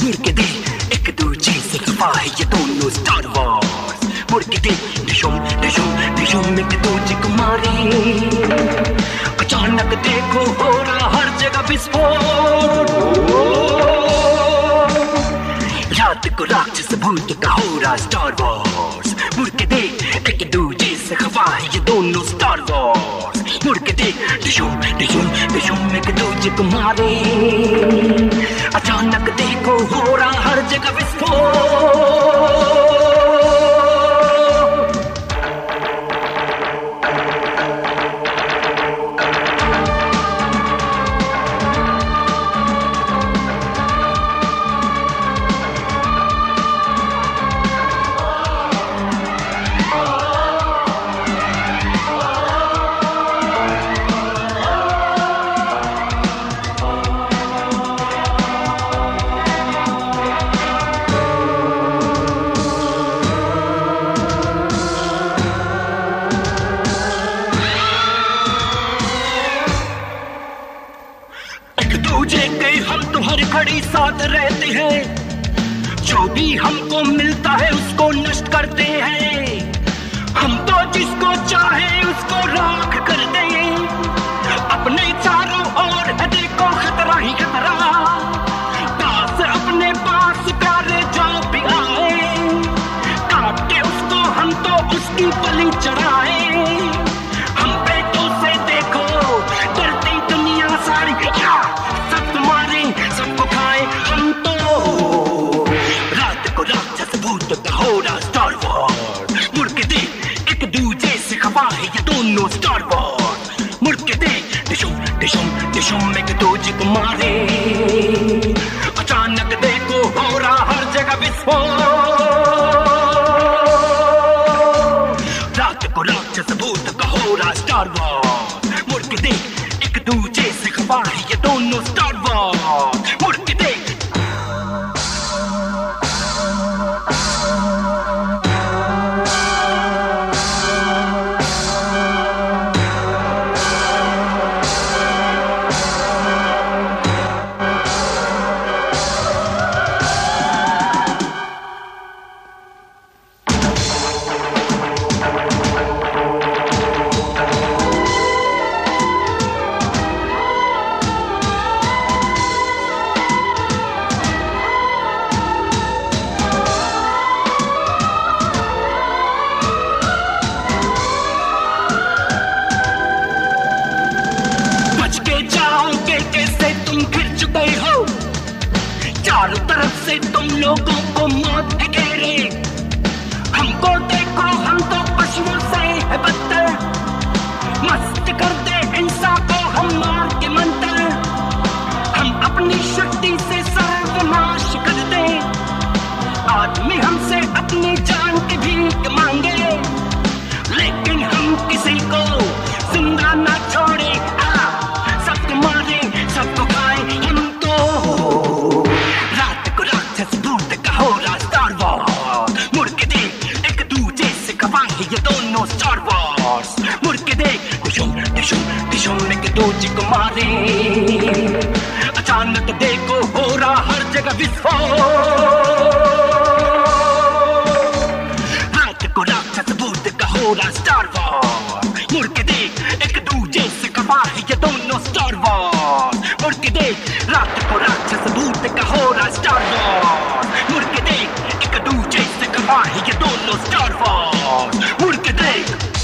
मुड़ के दे एक दूजे से खफा है ये दोनों स्टार वॉर्स। मुड़ के दे डिशुम डिशुम डिशुम एक दूजे को मारे, अचानक देखो हो रहा हर जगह विस्फोट। रात को राक्षस भूत का हो रहा स्टार वॉर्स। मुड़ के दे एक दूजे से खफा है ये दोनों स्टार वॉर्स। मुड़ के दे डिशुम डिशुम डिशुम एक दूजे को मारे, अचानक देखो हो रहा हर जगह विस्फोट। दूजे के हम तो हर घड़ी साथ रहते हैं, जो भी हमको मिलता है उसको नष्ट करते हैं। हम तो जिसको चाहे उसको राख कर दें, अपने चारों ओर है देखो खतरा ही खतरा। पास अपने पास प्यारे जो भी आए, काट के उसको हम तो उसकी बलि चढ़ाए। हम बेटों से देखो डरती दुनिया सारी, सब तुम्हारे सबको खाए हम तो। रात को राक्षस भूत का हो रहा स्टार वॉर। मुड़ के दे एक दूजे से खफा है ये दोनों स्टार वॉर। मुड़ के दे डिशुम डिशुम डिशुम एक दूजे को मारे, अचानक देखो हो रहा हर जगह विस्फोट। रात को राक्षस भूत का हो रहा स्टार वॉर। मुड़ के दे एक दूजे से खफा है ये दोनों स्टार वॉर। मुड़ के दे चारों तरफ से तुम लोगों को मौत है घेरे। हमको देखो हम तो पशुओं से है बदतर, मस्त कर दे इंसान को हम मार के मंतर। हम अपनी शक्ति से सर्वनाश कर दे, आदमी हमसे अपनी जान की भीख मांगे, लेकिन हम किसी को जिंदा ना छोड़े। सबको मारे सबको खाए हम तो। रात को राक्षस भूत का हो रहा स्टार वॉर। मुड़ के दे एक दूजे से खफा है ये दोनों स्टार वॉर्स। मुड़ के दे डिशुम डिशुम डिशुम एक दूजे को मारे, अचानक देखो हो रहा हर जगह विस्फोट। रात को राक्षस भूत का हो रहा स्टार वॉर। मुड़ के दे एक दूजे से खफा है ये दोनों स्टार वॉर। मुड़ के दे रात को राक्षस भूत का हो रहा स्टार वॉर। मुड़ के दे एक दूजे से खफा है ये दोनों स्टार वॉर। मुड़ के दे